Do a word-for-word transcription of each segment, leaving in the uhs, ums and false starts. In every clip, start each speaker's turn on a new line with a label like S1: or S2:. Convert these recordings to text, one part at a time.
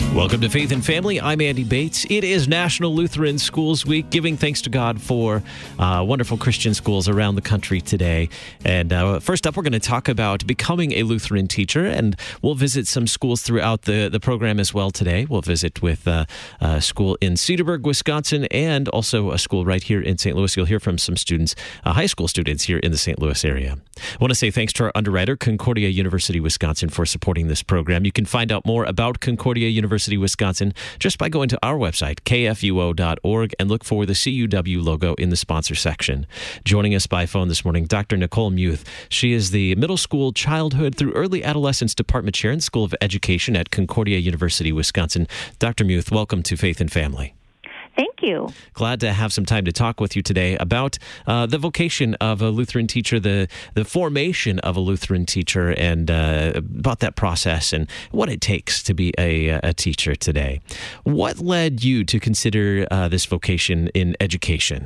S1: Welcome to Faith and Family. I'm Andy Bates. It is National Lutheran Schools Week, giving thanks to God for uh, wonderful Christian schools around the country today. And uh, first up, we're going to talk about becoming a Lutheran teacher, and we'll visit some schools throughout the, the program as well today. We'll visit with uh, a school in Cedarburg, Wisconsin, and also a school right here in Saint Louis. You'll hear from some students, uh, high school students here in the Saint Louis area. I want to say thanks to our underwriter, Concordia University, Wisconsin, for supporting this program. You can find out more about Concordia University, Wisconsin, just by going to our website, k f u o dot org, and look for the C U W logo in the sponsor section. Joining us by phone this morning, Doctor Nicole Muth. She is the Middle School Childhood through Early Adolescence Department Chair in School of Education at Concordia University, Wisconsin. Doctor Muth, welcome to Faith and Family.
S2: Thank you.
S1: Glad to have some time to talk with you today about uh, the vocation of a Lutheran teacher, the the formation of a Lutheran teacher, and uh, about that process and what it takes to be a, a teacher today. What led you to consider uh, this vocation in education?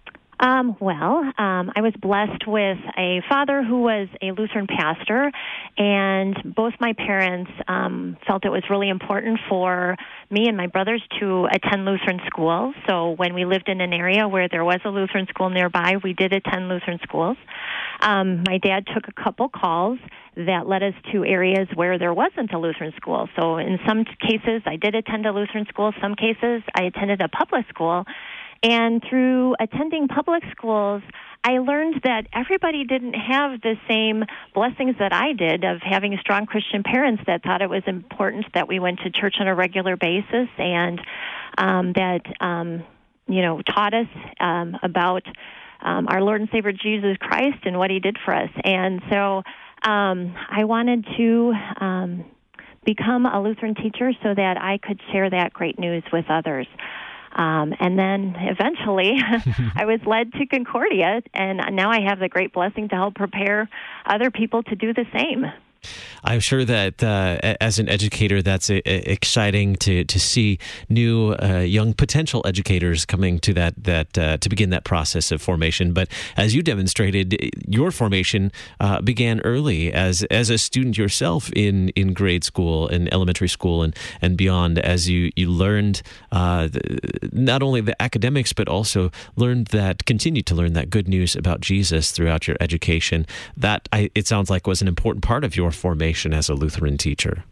S2: Um, well, um, I was blessed with a father who was a Lutheran pastor, and both my parents um, felt it was really important for me and my brothers to attend Lutheran schools. So when we lived in an area where there was a Lutheran school nearby, we did attend Lutheran schools. Um, my dad took a couple calls that led us to areas where there wasn't a Lutheran school. So in some cases, I did attend a Lutheran school. Some cases, I attended a public school. And through attending public schools, I learned that everybody didn't have the same blessings that I did of having strong Christian parents that thought it was important that we went to church on a regular basis and um, that, um, you know, taught us um, about um, our Lord and Savior Jesus Christ and what he did for us. And so um, I wanted to um, become a Lutheran teacher so that I could share that great news with others. Um, and then eventually I was led to Concordia, and now I have the great blessing to help prepare other people to do the same.
S1: I'm sure that uh, as an educator, that's a, a exciting to to see new uh, young potential educators coming to that that uh, to begin that process of formation. But as you demonstrated, your formation uh, began early as as a student yourself in, in grade school and elementary school and, and beyond. As you you learned uh, the, not only the academics but also learned that continued to learn that good news about Jesus throughout your education. That I, it sounds like was an important part of your formation as a Lutheran teacher.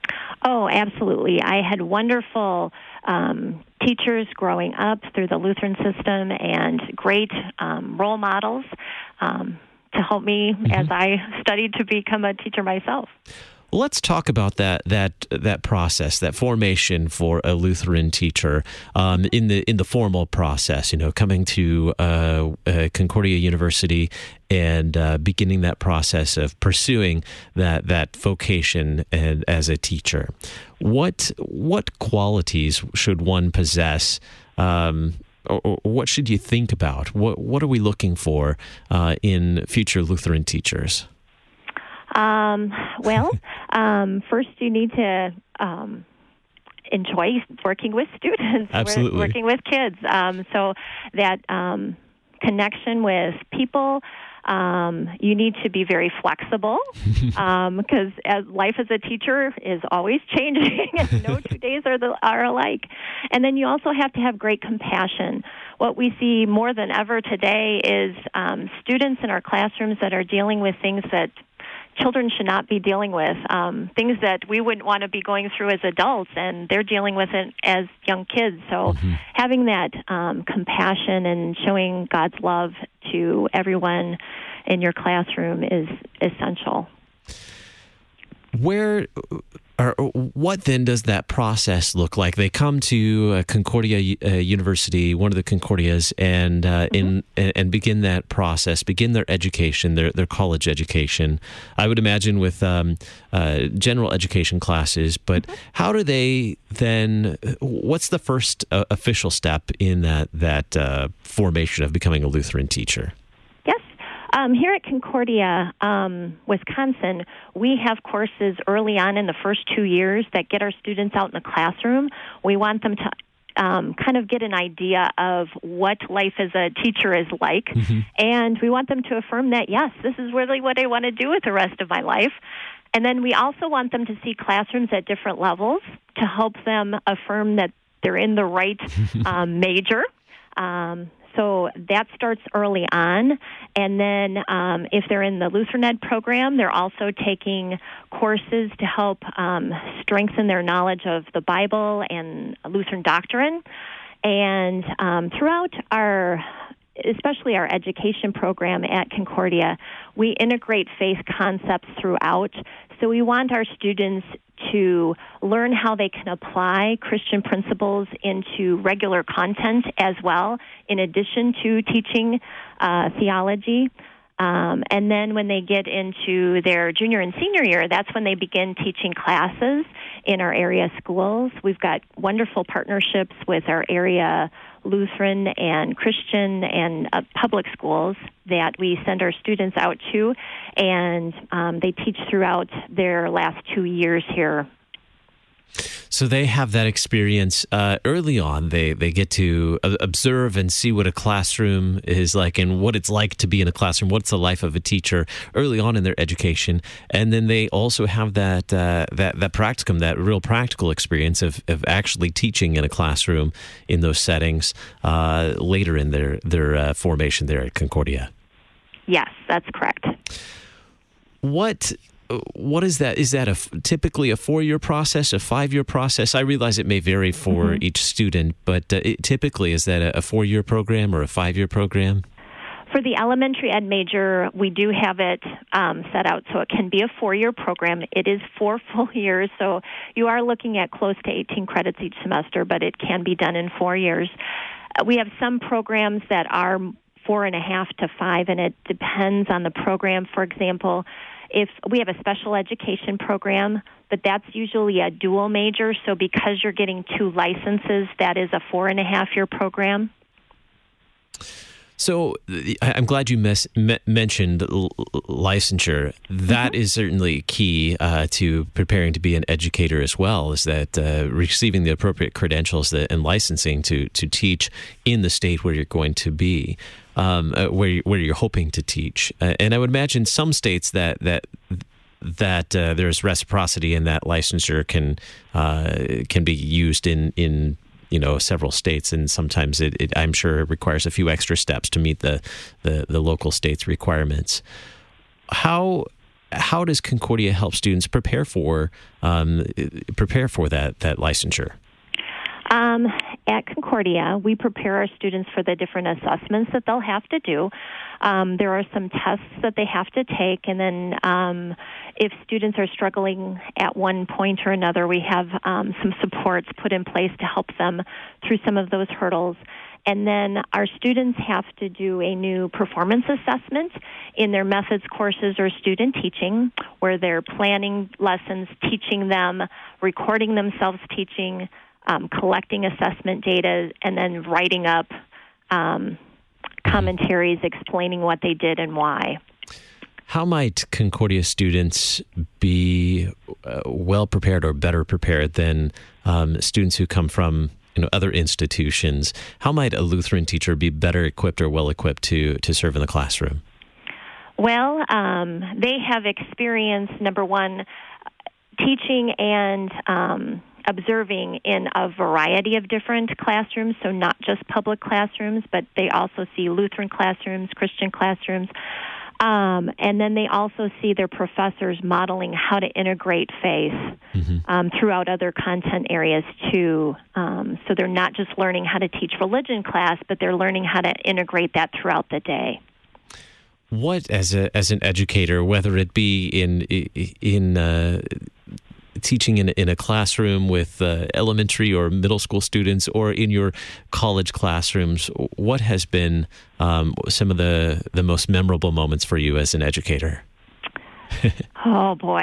S2: Oh, absolutely. I had wonderful um, teachers growing up through the Lutheran system and great um, role models um, to help me mm-hmm. as I studied to become a teacher myself.
S1: Well, let's talk about that that that process, that formation for a Lutheran teacher um, in the in the formal process. You know, coming to uh, uh, Concordia University and uh, beginning that process of pursuing that that vocation and, as a teacher. What what qualities should one possess? Um, or, or what should you think about? What what are we looking for uh, in future Lutheran teachers?
S2: Um, well, um, first you need to um, enjoy working with students,
S1: Absolutely.
S2: working with kids. Um, so that um, connection with people, um, you need to be very flexible because um, as life as a teacher is always changing and no two days are, the, are alike. And then you also have to have great compassion. What we see more than ever today is um, students in our classrooms that are dealing with things that children should not be dealing with, um, things that we wouldn't want to be going through as adults, and they're dealing with it as young kids. So mm-hmm. having that um, compassion and showing God's love to everyone in your classroom is essential.
S1: Where or what then does that process look like? They come to uh, Concordia uh, University, one of the Concordias, and uh, mm-hmm. in and begin that process, begin their education, their their college education. I would imagine with um, uh, general education classes, but mm-hmm. how do they then? What's the first uh, official step in that that uh, formation of becoming a Lutheran teacher?
S2: Um, here at Concordia, um, Wisconsin, we have courses early on in the first two years that get our students out in the classroom. We want them to um, kind of get an idea of what life as a teacher is like, mm-hmm. and we want them to affirm that, yes, this is really what I want to do with the rest of my life. And then we also want them to see classrooms at different levels. to help them affirm that they're in the right um, major. Um, so that starts early on. And then um, if they're in the Lutheran Ed program, they're also taking courses to help um, strengthen their knowledge of the Bible and Lutheran doctrine. And um, throughout our, especially our education program at Concordia, we integrate faith concepts throughout. So we want our students to learn how they can apply Christian principles into regular content as well, in addition to teaching uh, theology. Um, and then when they get into their junior and senior year, that's when they begin teaching classes in our area schools. We've got wonderful partnerships with our area Lutheran and Christian and uh, public schools that we send our students out to, and um, they teach throughout their last two years here.
S1: So they have that experience uh, early on. They they get to uh, observe and see what a classroom is like and what it's like to be in a classroom, what's the life of a teacher early on in their education. And then they also have that uh, that that practicum, that real practical experience of, of actually teaching in a classroom in those settings uh, later in their, their uh, formation there at Concordia.
S2: Yes, that's correct.
S1: What... What is that? Is that a, typically a four-year process, a five-year process? I realize it may vary for mm-hmm. each student, but uh, it, typically is that a, a four-year program or a five-year program?
S2: For the elementary ed major, we do have it um, set out so it can be a four-year program. It is four full years, so you are looking at close to eighteen credits each semester, but it can be done in four years. Uh, we have some programs that are four and a half to five, and it depends on the program. For example, if we have a special education program, but that's usually a dual major, so because you're getting two licenses, that is a four and a half year program.
S1: So I'm glad you mes- me- mentioned l- licensure. That mm-hmm. is certainly key uh, to preparing to be an educator as well, is that uh, receiving the appropriate credentials that, and licensing to, to teach in the state where you're going to be, um, uh, where, you, where you're hoping to teach. Uh, and I would imagine some states that that that uh, there's reciprocity in that licensure can uh, can be used in in you know, several states, and sometimes it, it, I'm sure it requires a few extra steps to meet the, the, the local state's requirements. How how does Concordia help students prepare for um, prepare for that that licensure?
S2: Um, at Concordia, we prepare our students for the different assessments that they'll have to do. Um, there are some tests that they have to take, and then um, if students are struggling at one point or another, we have um, some supports put in place to help them through some of those hurdles. And then our students have to do a new performance assessment in their methods courses or student teaching, where they're planning lessons, teaching them, recording themselves teaching, Um, collecting assessment data, and then writing up um, commentaries explaining what they did and why.
S1: How might Concordia students be uh, well prepared or better prepared than um, students who come from you know, other institutions? How might a Lutheran teacher be better equipped or well equipped to, to serve in the classroom?
S2: Well, um, they have experience, number one, teaching and um, observing in a variety of different classrooms, so not just public classrooms, but they also see Lutheran classrooms, Christian classrooms, um, and then they also see their professors modeling how to integrate faith mm-hmm. um, throughout other content areas too. Um, so they're not just learning how to teach religion class, but they're learning how to integrate that throughout the day.
S1: What, as a as an educator, whether it be in in uh, teaching in, in a classroom with uh, elementary or middle school students, or in your college classrooms, what has been um, some of the, the most memorable moments for you as an educator?
S2: Oh, boy.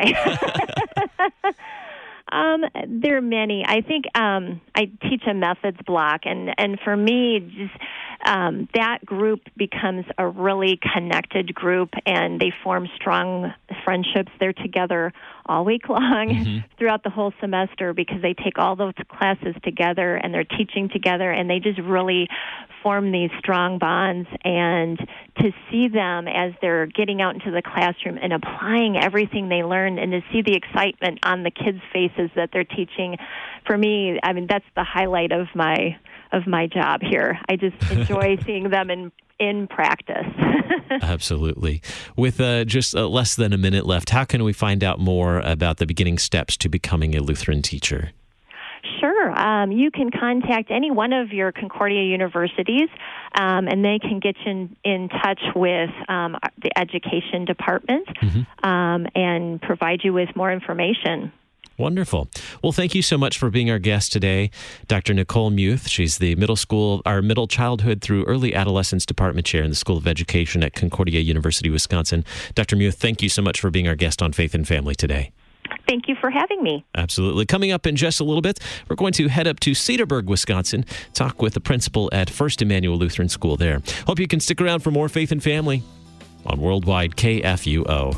S2: um, there are many. I think um, I teach a methods block, and, and for me, just um, that group becomes a really connected group, and they form strong friendships. They're together all week long
S1: mm-hmm.
S2: throughout the whole semester, because they take all those classes together and they're teaching together, and they just really form these strong bonds. And to see them as they're getting out into the classroom and applying everything they learned, and to see the excitement on the kids' faces that they're teaching, for me, I mean, that's the highlight of my of my job here. I just enjoy seeing them in in practice.
S1: Absolutely. With uh, just uh, less than a minute left, how can we find out more about the beginning steps to becoming a Lutheran teacher?
S2: Sure. Um, you can contact any one of your Concordia universities, um, and they can get you in, in touch with um, the education department mm-hmm. um, and provide you with more information.
S1: Wonderful. Well, thank you so much for being our guest today, Doctor Nicole Muth. She's the middle school, our middle childhood through early adolescence department chair in the School of Education at Concordia University, Wisconsin. Doctor Muth, thank you so much for being our guest on Faith and Family today.
S2: Thank you for having me.
S1: Absolutely. Coming up in just a little bit, we're going to head up to Cedarburg, Wisconsin, talk with the principal at First Emmanuel Lutheran School there. Hope you can stick around for more Faith and Family on Worldwide K F U O.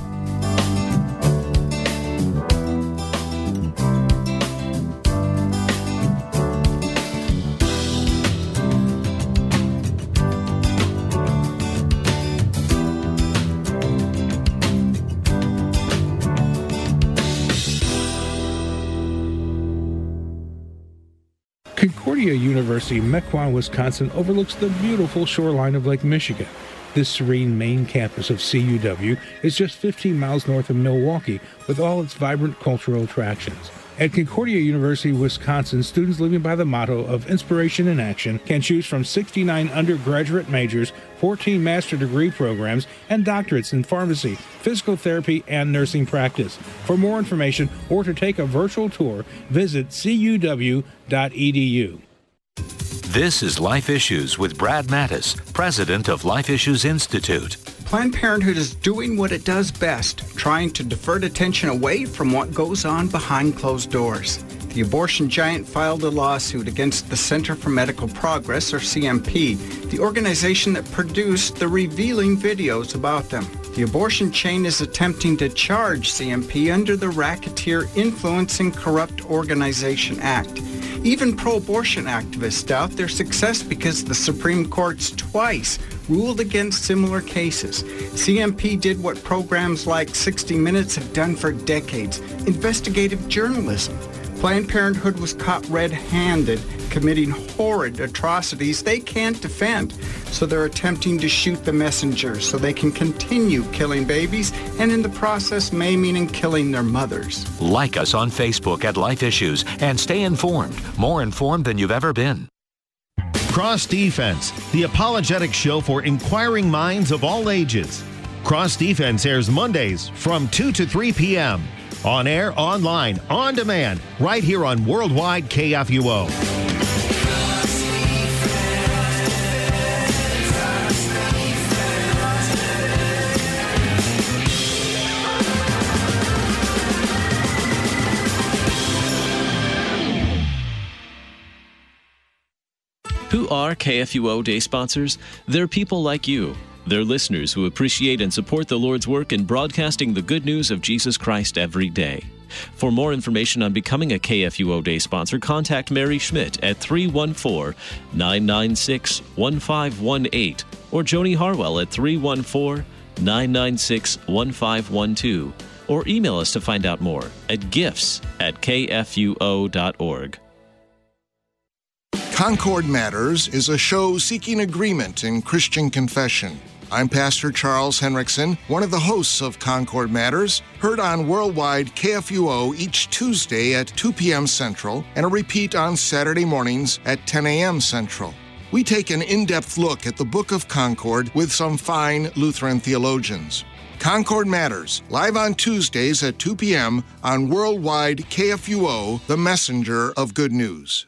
S3: Concordia University, Mequon, Wisconsin, overlooks the beautiful shoreline of Lake Michigan. This serene main campus of C U W is just fifteen miles north of Milwaukee, with all its vibrant cultural attractions. At Concordia University, Wisconsin, students living by the motto of inspiration in action can choose from sixty-nine undergraduate majors, fourteen master degree programs, and doctorates in pharmacy, physical therapy, and nursing practice. For more information or to take a virtual tour, visit c u w dot e d u.
S4: This is Life Issues with Brad Mattis, president of Life Issues Institute.
S5: Planned Parenthood is doing what it does best, trying to divert attention away from what goes on behind closed doors. The abortion giant filed a lawsuit against the Center for Medical Progress, or C M P, the organization that produced the revealing videos about them. The abortion chain is attempting to charge C M P under the Racketeer Influencing Corrupt Organization Act. Even pro-abortion activists doubt their success because the Supreme Court's twice ruled against similar cases. C M P did what programs like sixty minutes have done for decades: investigative journalism. Planned Parenthood was caught red-handed committing horrid atrocities they can't defend, so they're attempting to shoot the messenger so they can continue killing babies and in the process maiming and killing their mothers.
S4: Like us on Facebook at Life Issues and stay informed, more informed than you've ever been.
S6: Cross Defense, the apologetic show for inquiring minds of all ages. Cross Defense airs Mondays from two to three p.m. On air, online, on demand, right here on Worldwide K F U O.
S1: Who are K F U O Day sponsors? They're people like you. They're listeners who appreciate and support the Lord's work in broadcasting the good news of Jesus Christ every day. For more information on becoming a K F U O Day sponsor, contact Mary Schmidt at three one four, nine nine six, one five one eight or Joni Harwell at three one four, nine nine six, one five one two, or email us to find out more at gifts at k f u o dot org.
S7: Concord Matters is a show seeking agreement in Christian confession. I'm Pastor Charles Henriksen, one of the hosts of Concord Matters, heard on Worldwide K F U O each Tuesday at two p.m. Central and a repeat on Saturday mornings at ten a.m. Central. We take an in-depth look at the Book of Concord with some fine Lutheran theologians. Concord Matters, live on Tuesdays at two p.m. on Worldwide K F U O, the messenger of good news.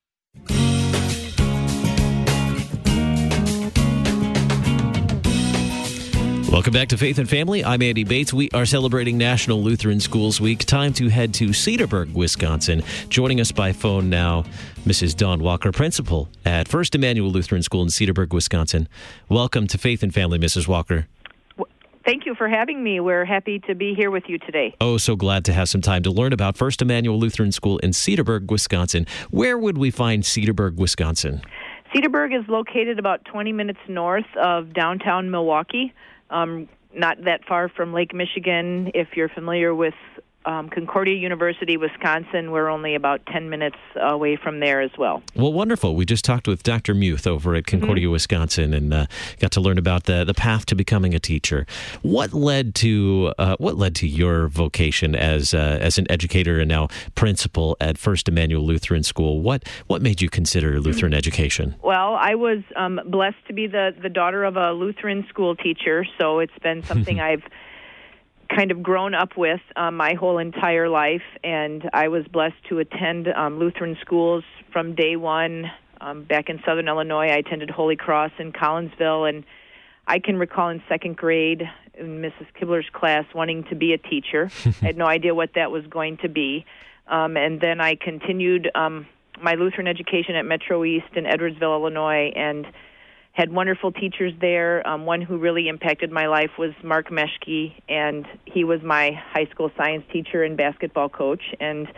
S1: Welcome back to Faith and Family. I'm Andy Bates. We are celebrating National Lutheran Schools Week. Time to head to Cedarburg, Wisconsin. Joining us by phone now, Missus Dawn Walker, principal at First Emmanuel Lutheran School in Cedarburg, Wisconsin. Welcome to Faith and Family, Missus Walker.
S8: Thank you for having me. We're happy to be here with you today.
S1: Oh, so glad to have some time to learn about First Emmanuel Lutheran School in Cedarburg, Wisconsin. Where would we find Cedarburg, Wisconsin?
S8: Cedarburg is located about twenty minutes north of downtown Milwaukee, um, not that far from Lake Michigan. If you're familiar with Um, Concordia University, Wisconsin, we're only about ten minutes away from there as well.
S1: Well, wonderful. We just talked with Doctor Muth over at Concordia, mm-hmm. Wisconsin, and uh, got to learn about the, the path to becoming a teacher. What led to uh, what led to your vocation as uh, as an educator and now principal at First Emmanuel Lutheran School? What what made you consider Lutheran mm-hmm. education?
S8: Well, I was um, blessed to be the, the daughter of a Lutheran school teacher, so it's been something I've kind of grown up with um, my whole entire life, and I was blessed to attend um, Lutheran schools from day one. Um, back in Southern Illinois, I attended Holy Cross in Collinsville, and I can recall in second grade in Missus Kibler's class wanting to be a teacher. I had no idea what that was going to be. Um, and then I continued um, my Lutheran education at Metro East in Edwardsville, Illinois, and had wonderful teachers there. Um, one who really impacted my life was Mark Meschke, and he was my high school science teacher and basketball coach. And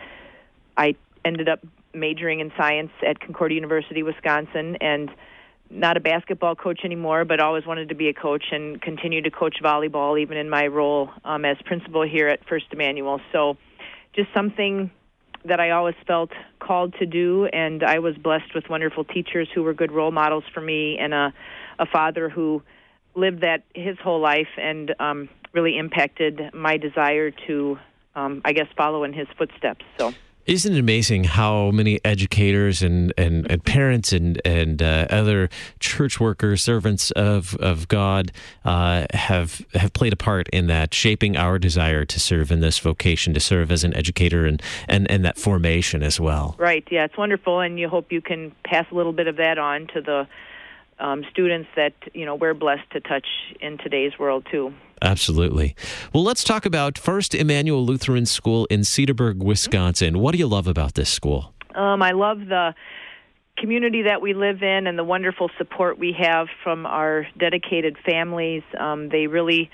S8: I ended up majoring in science at Concordia University, Wisconsin, and not a basketball coach anymore, but always wanted to be a coach and continue to coach volleyball even in my role um, as principal here at First Emmanuel. So just something that I always felt called to do, and I was blessed with wonderful teachers who were good role models for me, and a, a father who lived that his whole life and um, really impacted my desire to, um, I guess, follow in his footsteps. So.
S1: Isn't it amazing how many educators and, and, and parents and and uh, other church workers, servants of of God, uh, have have played a part in that, shaping our desire to serve in this vocation, to serve as an educator, and, and, and that formation as well.
S8: Right. Yeah, it's wonderful, and you hope you can pass a little bit of that on to the um, students that you know we're blessed to touch in today's world too.
S1: Absolutely. Well, let's talk about First Emmanuel Lutheran School in Cedarburg, Wisconsin. What do you love about this school?
S8: Um, I love the community that we live in and the wonderful support we have from our dedicated families. Um, they really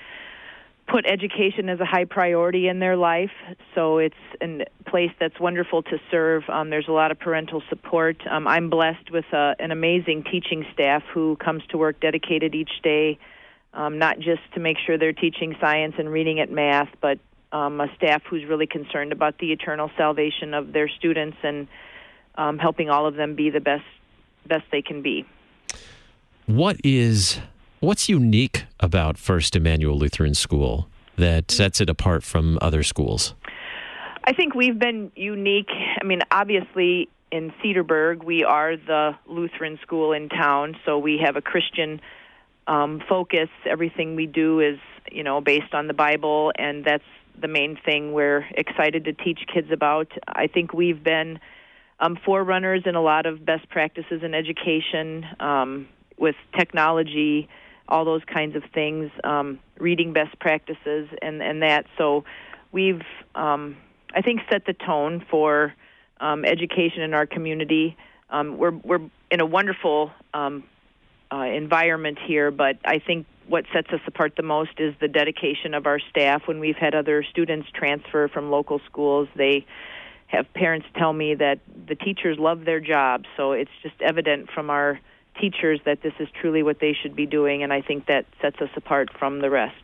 S8: put education as a high priority in their life, so it's a place that's wonderful to serve. Um, there's a lot of parental support. Um, I'm blessed with uh, an amazing teaching staff who comes to work dedicated each day. Um, not just to make sure they're teaching science and reading at math, but um, a staff who's really concerned about the eternal salvation of their students and um, helping all of them be the best best they can be.
S1: What is what's unique about First Emmanuel Lutheran School that sets it apart from other schools?
S8: I think we've been unique. I mean, obviously in Cedarburg, we are the Lutheran school in town, so we have a Christian Um, focus. Everything we do is, you know, based on the Bible, and that's the main thing we're excited to teach kids about. I think we've been um, forerunners in a lot of best practices in education, um, with technology, all those kinds of things, um, reading best practices, and, and that. So we've, um, I think, set the tone for um, education in our community. Um, we're we're in a wonderful um Uh, environment here, but I think what sets us apart the most is the dedication of our staff. When we've had other students transfer from local schools, they have parents tell me that the teachers love their jobs, so it's just evident from our teachers that this is truly what they should be doing, and I think that sets us apart from the rest.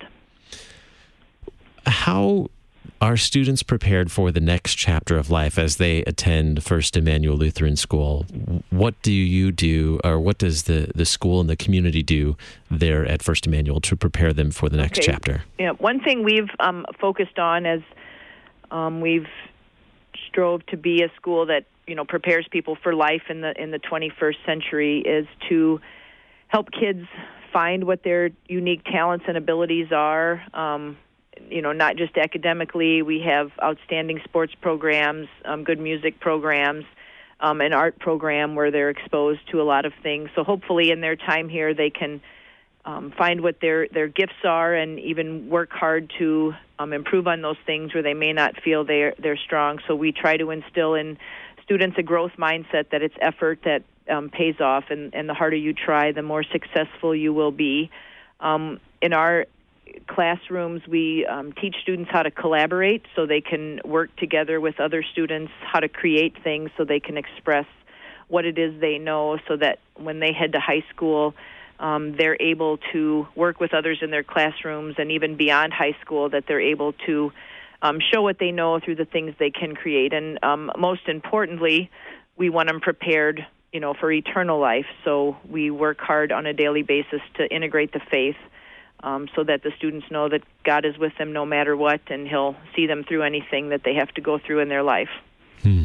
S1: How are students prepared for the next chapter of life as they attend First Emmanuel Lutheran School? What do you do, or what does the, the school and the community do there at First Emmanuel to prepare them for the next
S8: okay.
S1: chapter?
S8: Yeah, one thing we've um, focused on as um, we've strove to be a school that you know prepares people for life in the in the twenty-first century is to help kids find what their unique talents and abilities are. Um, You know, not just academically. We have outstanding sports programs, um, good music programs, um, an art program where they're exposed to a lot of things. So hopefully in their time here they can um, find what their, their gifts are and even work hard to um, improve on those things where they may not feel they're, they're strong. So we try to instill in students a growth mindset that it's effort that um, pays off, and, and the harder you try, the more successful you will be. Um, in our classrooms, we um, teach students how to collaborate so they can work together with other students, how to create things so they can express what it is they know, so that when they head to high school, um, they're able to work with others in their classrooms, and even beyond high school, that they're able to um, show what they know through the things they can create. And um, most importantly, we want them prepared, you know, for eternal life. So we work hard on a daily basis to integrate the faith, um, so that the students know that God is with them no matter what, and He'll see them through anything that they have to go through in their life.
S1: Hmm.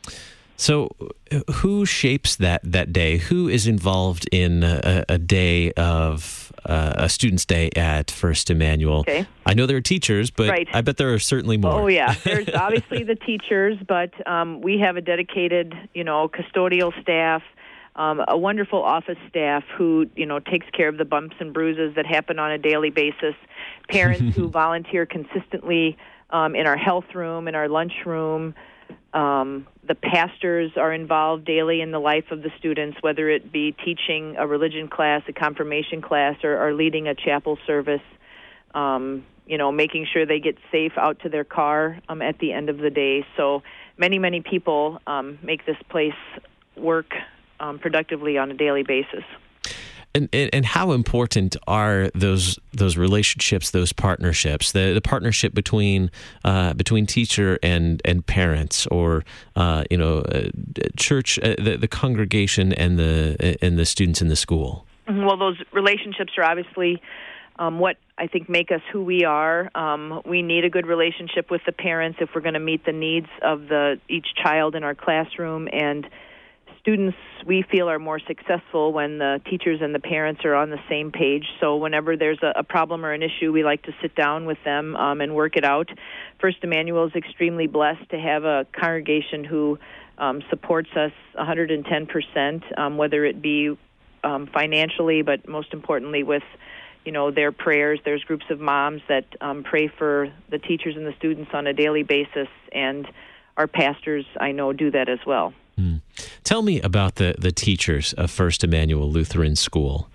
S1: So who shapes that, that day? Who is involved in a, a day of uh, a student's day at First Emmanuel?
S8: Okay.
S1: I know there are teachers, but
S8: right.
S1: I bet there are certainly more.
S8: Oh, yeah. There's obviously the teachers, but um, we have a dedicated, you know, custodial staff, um, a wonderful office staff who, you know, takes care of the bumps and bruises that happen on a daily basis, parents who volunteer consistently um, in our health room, in our lunchroom. Um, the pastors are involved daily in the life of the students, whether it be teaching a religion class, a confirmation class, or, or leading a chapel service, um, you know, making sure they get safe out to their car um, at the end of the day. So many, many people um, make this place work um, productively on a daily basis.
S1: And, and and how important are those those relationships, those partnerships, the, the partnership between uh, between teacher and, and parents, or uh, you know, uh, church, uh, the, the congregation, and the and the students in the school?
S8: Well, those relationships are obviously um, what I think make us who we are. Um, we need a good relationship with the parents if we're going to meet the needs of the each child in our classroom, and students, we feel, are more successful when the teachers and the parents are on the same page. So whenever there's a, a problem or an issue, we like to sit down with them um, and work it out. First Emmanuel is extremely blessed to have a congregation who um, supports us one hundred ten percent, um, whether it be um, financially, but most importantly with, you know, their prayers. There's groups of moms that um, pray for the teachers and the students on a daily basis, and our pastors, I know, do that as well.
S1: Hmm. Tell me about the, the teachers of First Emmanuel Lutheran School.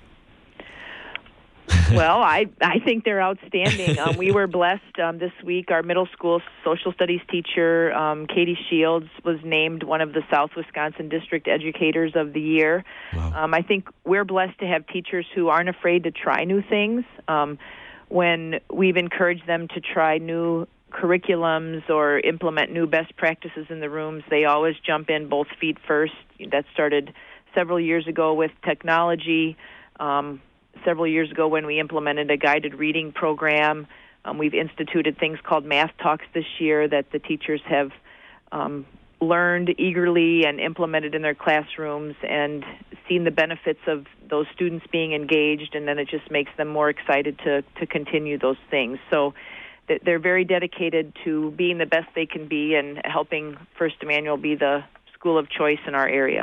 S8: Well, I, I think they're outstanding. Um, we were blessed um, this week. Our middle school social studies teacher, um, Katie Shields, was named one of the South Wisconsin District Educators of the Year. Wow. Um, I think we're blessed to have teachers who aren't afraid to try new things. Um, when we've encouraged them to try new curriculums or implement new best practices in the rooms, they always jump in both feet first. That started several years ago with technology, um, several years ago when we implemented a guided reading program. Um, we've instituted things called Math Talks this year that the teachers have um, learned eagerly and implemented in their classrooms, and seen the benefits of those students being engaged, and then it just makes them more excited to, to continue those things. So they're very dedicated to being the best they can be and helping First Emmanuel be the school of choice in our area.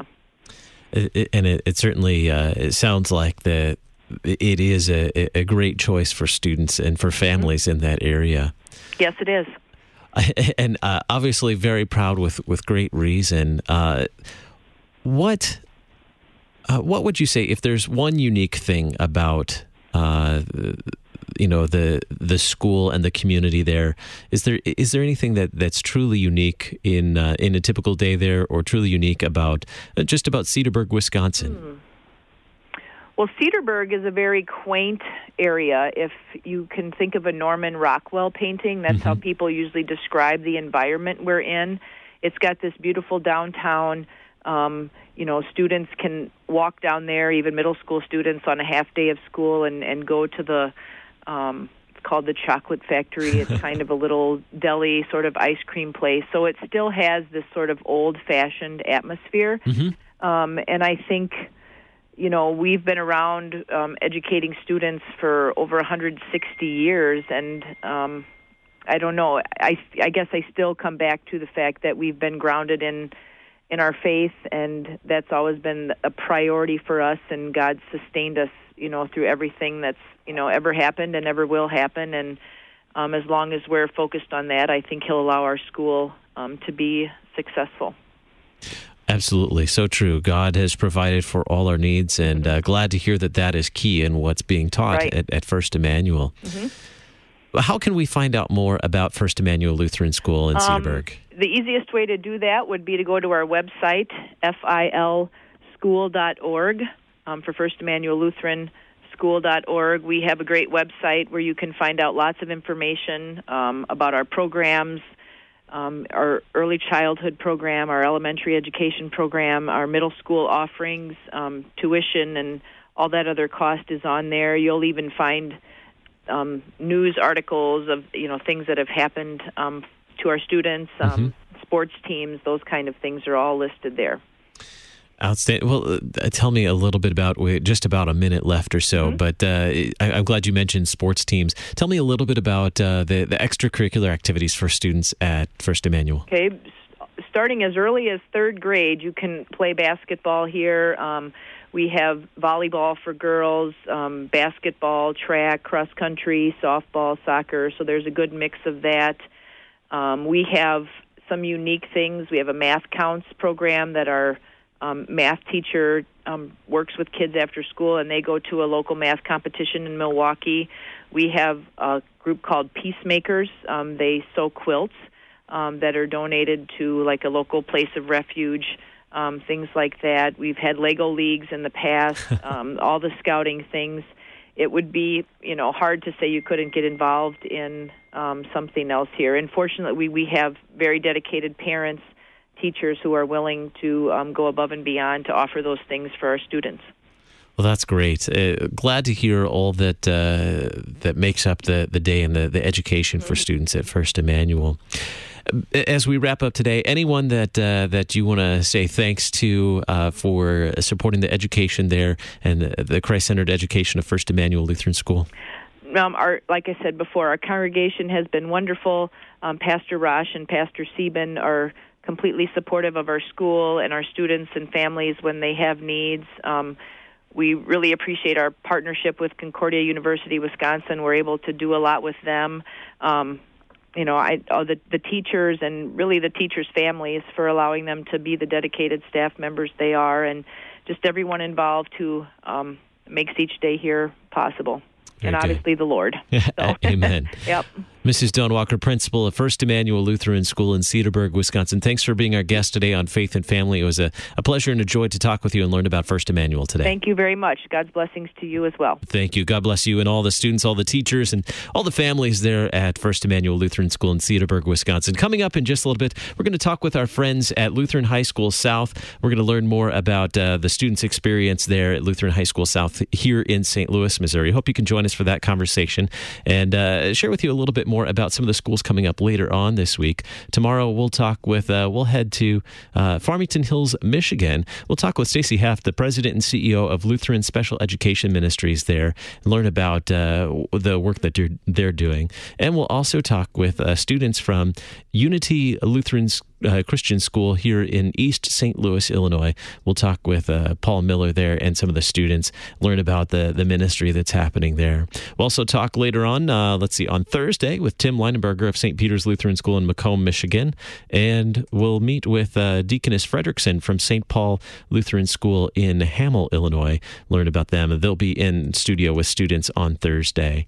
S1: It, and it, it certainly uh, it sounds like the it is a, a great choice for students and for families mm-hmm. in that area.
S8: Yes, it is.
S1: And uh, obviously very proud with, with great reason. Uh, what uh, what would you say if there's one unique thing about uh, you know the the school and the community there? Is there is there anything that, that's truly unique in uh, in a typical day there, or truly unique about uh, just about Cedarburg, Wisconsin?
S8: Hmm. Well, Cedarburg is a very quaint area. If you can think of a Norman Rockwell painting, that's mm-hmm. how people usually describe the environment we're in. It's got this beautiful downtown. Um, you know, students can walk down there, even middle school students on a half day of school, and, and go to the, um, it's called the Chocolate Factory. It's kind of a little deli sort of ice cream place. So it still has this sort of old-fashioned atmosphere. Mm-hmm. Um, and I think, you know, we've been around um, educating students for over one hundred sixty years, and um, I don't know, I, I guess I still come back to the fact that we've been grounded in in our faith, and that's always been a priority for us, and God sustained us, you know, through everything that's, you know, ever happened and ever will happen, and um, as long as we're focused on that, I think He'll allow our school um, to be successful.
S1: Absolutely. So true. God has provided for all our needs, and uh, glad to hear that that is key in what's being taught
S8: right.
S1: at, at First Emmanuel.
S8: Mm-hmm.
S1: how can we find out more about First Emmanuel Lutheran School in Cedarburg?
S8: Um, the easiest way to do that would be to go to our website, F I L school dot org, um, for First Emmanuel Lutheran School dot org. We have a great website where you can find out lots of information um, about our programs, um, our early childhood program, our elementary education program, our middle school offerings, um, tuition, and all that other cost is on there. You'll even find um, news articles of you know things that have happened um, to our students, um, mm-hmm. sports teams, those kind of things are all listed there.
S1: Outstanding. Well, uh, tell me a little bit about, we just about a minute left or so, mm-hmm. but uh, I, I'm glad you mentioned sports teams. Tell me a little bit about uh, the, the extracurricular activities for students at First Emmanuel.
S8: Okay. Starting as early as third grade, you can play basketball here. Um, we have volleyball for girls, um, basketball, track, cross country, softball, soccer, so there's a good mix of that. Um, we have some unique things. We have a math counts program that our Um, math teacher um, works with kids after school, and they go to a local math competition in Milwaukee. We have a group called Peacemakers. Um, they sew quilts um, that are donated to like a local place of refuge, um, things like that. We've had Lego leagues in the past, um, all the scouting things. It would be, you know, hard to say you couldn't get involved in um, something else here. Unfortunately, we, we have very dedicated parents, teachers who are willing to um, go above and beyond to offer those things for our students.
S1: Well, that's great. Uh, glad to hear all that uh, that makes up the, the day and the, the education for students at First Emmanuel. As we wrap up today, anyone that uh, that you want to say thanks to uh, for supporting the education there and the Christ-centered education of First Emmanuel Lutheran School?
S8: Um, our, like I said before, our congregation has been wonderful. Um, Pastor Rosh and Pastor Sieben are completely supportive of our school and our students and families when they have needs. Um, we really appreciate our partnership with Concordia University, Wisconsin. We're able to do a lot with them. Um, you know, I, oh, the, the teachers and really the teachers' families for allowing them to be the dedicated staff members they are, and just everyone involved who um, makes each day here possible.
S1: Very
S8: and obviously
S1: good.
S8: the Lord. So.
S1: Amen.
S8: Yep.
S1: Missus Dawn Walker, principal of First Emmanuel Lutheran School in Cedarburg, Wisconsin. Thanks for being our guest today on Faith and Family. It was a, a pleasure and a joy to talk with you and learn about First Emmanuel today.
S8: Thank you very much. God's blessings to you as well.
S1: Thank you. God bless you and all the students, all the teachers, and all the families there at First Emmanuel Lutheran School in Cedarburg, Wisconsin. Coming up in just a little bit, we're going to talk with our friends at Lutheran High School South. We're going to learn more about uh, the students' experience there at Lutheran High School South here in Saint Louis, Missouri. Hope you can join us for that conversation and uh, share with you a little bit more about some of the schools coming up later on this week. Tomorrow we'll talk with, uh, we'll head to uh, Farmington Hills, Michigan. We'll talk with Stacy Heff, the president and C E O of Lutheran Special Education Ministries there, and learn about uh, the work that they're, they're doing. And we'll also talk with uh, students from Unity Lutheran Uh, Christian School here in East Saint Louis, Illinois. We'll talk with uh, Paul Miller there and some of the students, learn about the, the ministry that's happening there. We'll also talk later on, uh, let's see, on Thursday with Tim Leinenberger of Saint Peter's Lutheran School in Macomb, Michigan. And we'll meet with uh, Deaconess Fredrickson from Saint Paul Lutheran School in Hamel, Illinois, learn about them. They'll be in studio with students on Thursday.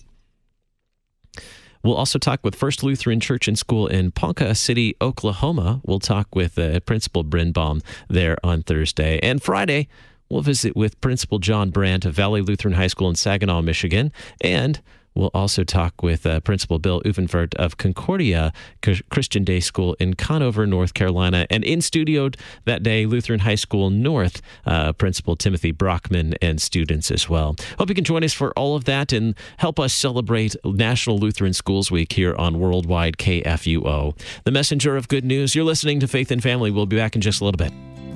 S1: We'll also talk with First Lutheran Church and School in Ponca City, Oklahoma. We'll talk with uh, Principal Brinbaum there on Thursday. And Friday, we'll visit with Principal John Brandt of Valley Lutheran High School in Saginaw, Michigan. And we'll also talk with uh, Principal Bill Uvenfert of Concordia Christian Day School in Conover, North Carolina. And in studio that day, Lutheran High School North, uh, Principal Timothy Brockman and students as well. Hope you can join us for all of that and help us celebrate National Lutheran Schools Week here on Worldwide K F U O. The messenger of good news. You're listening to Faith and Family. We'll be back in just a little bit.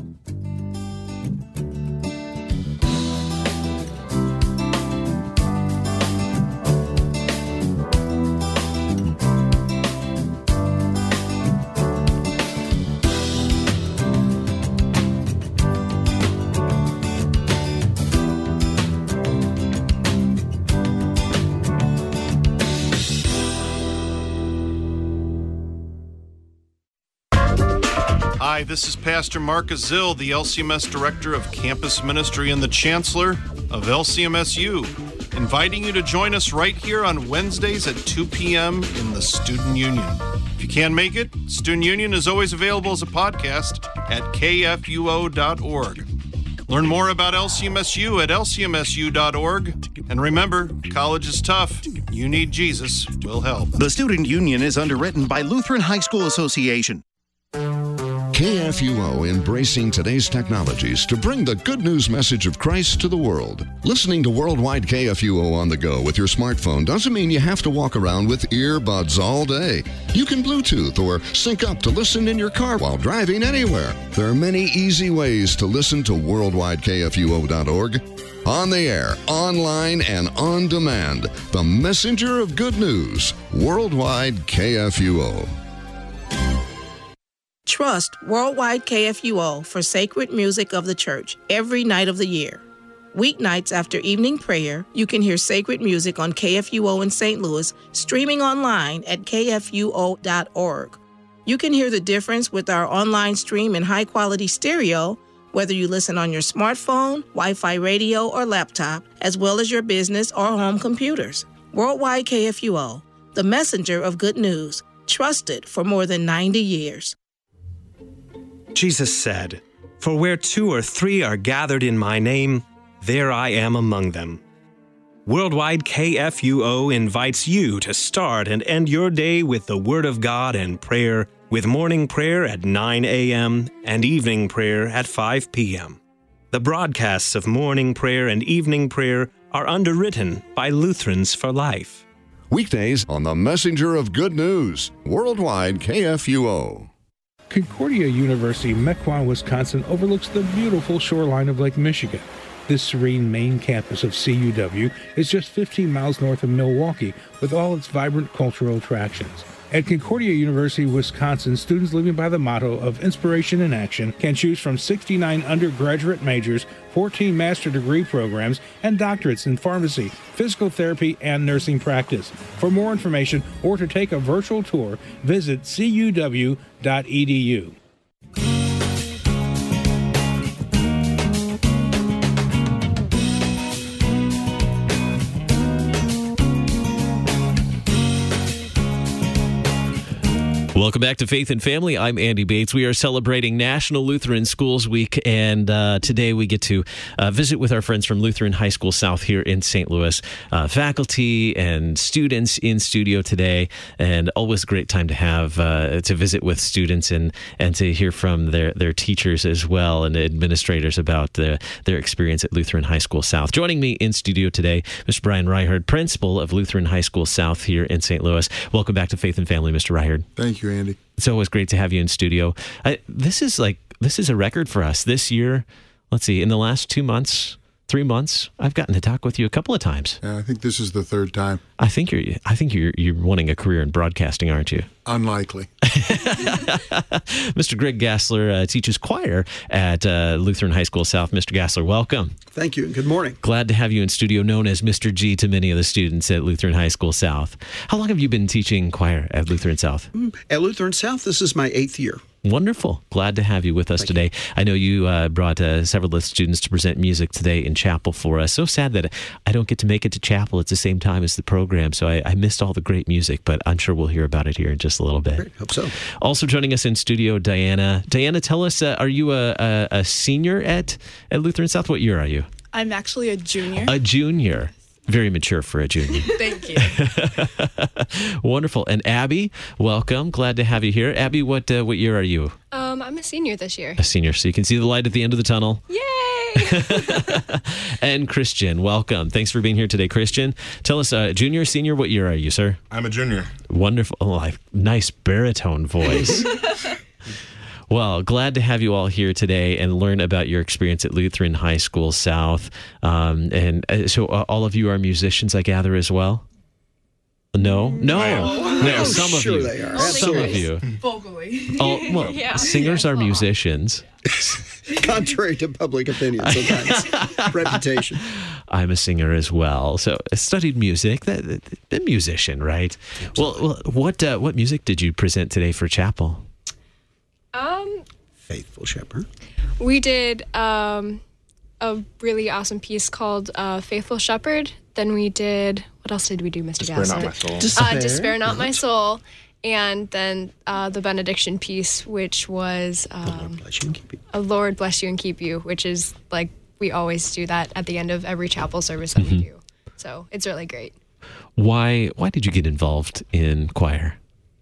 S9: Hi, this is Pastor Mark Azil, the L C M S Director of Campus Ministry and the Chancellor of L C M S U. inviting you to join us right here on Wednesdays at two p.m. in the Student Union. If you can't make it, Student Union is always available as a podcast at k f u o dot org. Learn more about L C M S U at l c m s u dot org. And remember, college is tough. You need Jesus. We'll help.
S10: The Student Union is underwritten by Lutheran High School Association.
S11: K F U O embracing today's technologies to bring the good news message of Christ to the world. Listening to Worldwide K F U O on the go with your smartphone doesn't mean you have to walk around with earbuds all day. You can Bluetooth or sync up to listen in your car while driving anywhere. There are many easy ways to listen to worldwide k f u o dot org. On the air, online, and on demand. The messenger of good news. Worldwide K F U O.
S12: Trust Worldwide K F U O for sacred music of the church every night of the year. Weeknights after evening prayer, you can hear sacred music on K F U O in Saint Louis, streaming online at k f u o dot org. You can hear the difference with our online stream in high-quality stereo, whether you listen on your smartphone, Wi-Fi radio, or laptop, as well as your business or home computers. Worldwide K F U O, the messenger of good news, trusted for more than ninety years.
S13: Jesus said, "For where two or three are gathered in my name, there I am among them." Worldwide K F U O invites you to start and end your day with the Word of God and prayer, with morning prayer at nine a.m. and evening prayer at five p.m. The broadcasts of morning prayer and evening prayer are underwritten by Lutherans for Life.
S11: Weekdays on the messenger of good news. Worldwide K F U O.
S3: Concordia University, Mequon, Wisconsin overlooks the beautiful shoreline of Lake Michigan. This serene main campus of C U W is just fifteen miles north of Milwaukee with all its vibrant cultural attractions. At Concordia University, Wisconsin, students living by the motto of inspiration in action can choose from sixty-nine undergraduate majors, fourteen master degree programs, and doctorates in pharmacy, physical therapy, and nursing practice. For more information or to take a virtual tour, visit c u w dot e d u.
S1: Welcome back to Faith and Family. I'm Andy Bates. We are celebrating National Lutheran Schools Week, and uh, today we get to uh, visit with our friends from Lutheran High School South here in Saint Louis. Uh, faculty and students in studio today, and always a great time to have uh, to visit with students and and to hear from their, their teachers as well and administrators about the, their experience at Lutheran High School South. Joining me in studio today, Mister Brian Reihard, principal of Lutheran High School South here in Saint Louis. Welcome back to Faith and Family, Mister Reihard.
S14: Thank you, Andy.
S1: It's always great to have you in studio. I, this is like this is a record for us this year. Let's see, in the last two months, three months, I've gotten to talk with you a couple of times.
S14: Yeah, I think this is the third time.
S1: I think you're. I think you're. You're wanting a career in broadcasting, aren't you?
S14: Unlikely.
S1: Mister Greg Gassler uh, teaches choir at uh, Lutheran High School South. Mister Gassler, welcome.
S15: Thank you. Good morning.
S1: Glad to have you in studio, known as Mister G to many of the students at Lutheran High School South. How long have you been teaching choir at Lutheran South?
S15: At Lutheran South, this is my eighth year.
S1: Wonderful. Glad to have you with us Thank today. You. I know you uh, brought uh, several of the students to present music today in chapel for us. So sad that I don't get to make it to chapel at the same time as the program, so I, I missed all the great music, but I'm sure we'll hear about it here in just a little bit.
S15: Great. Hope so.
S1: Also joining us in studio, Diana. Diana, tell us, uh, are you a, a, a senior at, at Lutheran South? What year are you?
S16: I'm actually a junior.
S1: A junior. Very mature for a junior.
S16: Thank you.
S1: Wonderful. And Abby, welcome. Glad to have you here. Abby, what uh, what year are you?
S16: Um, I'm a senior this year.
S1: A senior, so you can see the light at the end of the tunnel.
S16: Yay!
S1: And Christian, welcome. Thanks for being here today, Christian. Tell us, uh, junior, senior, what year are you, sir?
S14: I'm a junior.
S1: Wonderful. Oh, nice baritone voice. Well, glad to have you all here today and learn about your experience at Lutheran High School South. Um, and uh, so uh, all of you are musicians, I gather, as well? No? No.
S15: No.
S1: No, some
S15: sure
S1: of you.
S15: They are.
S1: Some of you.
S16: Vocally.
S1: Oh, well,
S16: yeah.
S1: singers are musicians.
S15: Contrary to public opinion sometimes. Reputation.
S1: I'm a singer as well. So I studied music. The, the, the musician, right? Well, well, what uh, what music did you present today for chapel?
S16: Um,
S15: Faithful Shepherd.
S16: We did um, a really awesome piece called uh, Faithful Shepherd. then we did, what else did we do, Mister
S14: Despair
S16: Gasson?
S14: Not My Soul.
S16: Despair, uh, Despair Not My Soul. And then uh, the benediction piece, which was um,
S15: Lord bless you and keep you.
S16: A Lord Bless You and Keep You, which is like, we always do that at the end of every chapel service that
S1: Mm-hmm.
S16: we do. So it's really great.
S1: Why why did you get involved in choir?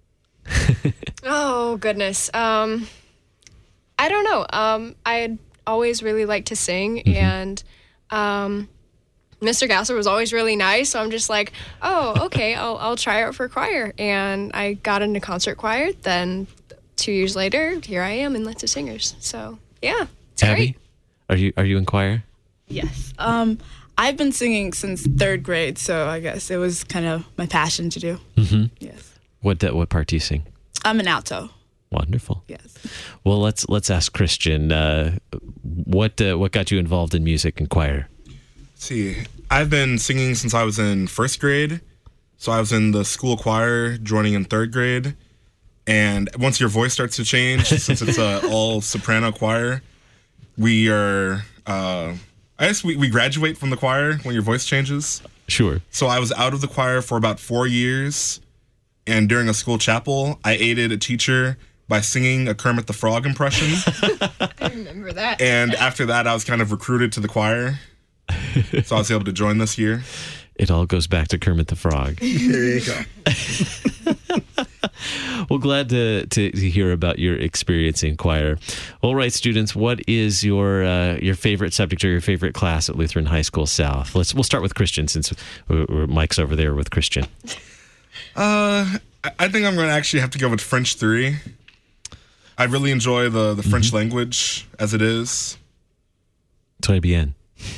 S16: Oh, goodness. Um, I don't know. Um, I always really liked to sing,
S1: Mm-hmm.
S16: and um, Mister Gasser was always really nice, so I'm just like, oh, okay, I'll, I'll try out for choir. And I got into concert choir. Then two years later, here I am in Lights of Singers. So, yeah, it's
S1: Abby,
S16: great.
S1: are you are you in choir?
S17: Yes. Um, I've been singing since third grade, so I guess it was kind of my passion to do.
S1: Mm-hmm.
S17: Yes.
S1: What uh, what part do you sing?
S17: I'm an alto.
S1: Wonderful.
S17: Yes.
S1: Well, let's let's ask Christian. Uh, what uh, what got you involved in music and choir?
S14: See, I've been singing since I was in first grade. So I was in the school choir, joining in third grade. And once your voice starts to change, since it's a all soprano choir, we are, uh, I guess we, we graduate from the choir when your voice changes.
S1: Sure.
S14: So I was out of the choir for about four years. And during a school chapel, I aided a teacher by singing a Kermit the Frog impression.
S16: I remember that.
S14: And after that, I was kind of recruited to the choir. So I was able to join this year.
S1: It all goes back to Kermit the Frog.
S15: There you go.
S1: Well, glad to, to to hear about your experience in choir. All right, students, what is your uh, your favorite subject or your favorite class at Lutheran High School South? Let's we'll start with Christian, since we're, we're, Mike's over there with Christian.
S14: Uh, I- I think I'm going to actually have to go with French three. I really enjoy the, the French
S1: Mm-hmm.
S14: language as it is.
S1: Très bien.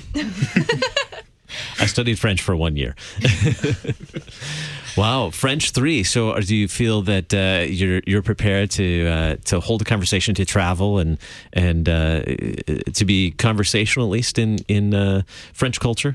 S1: I studied French for one year. Wow, French three. So, do you feel that uh, you're you're prepared to uh, to hold a conversation, to travel, and and uh, to be conversational, at least in in uh, French culture?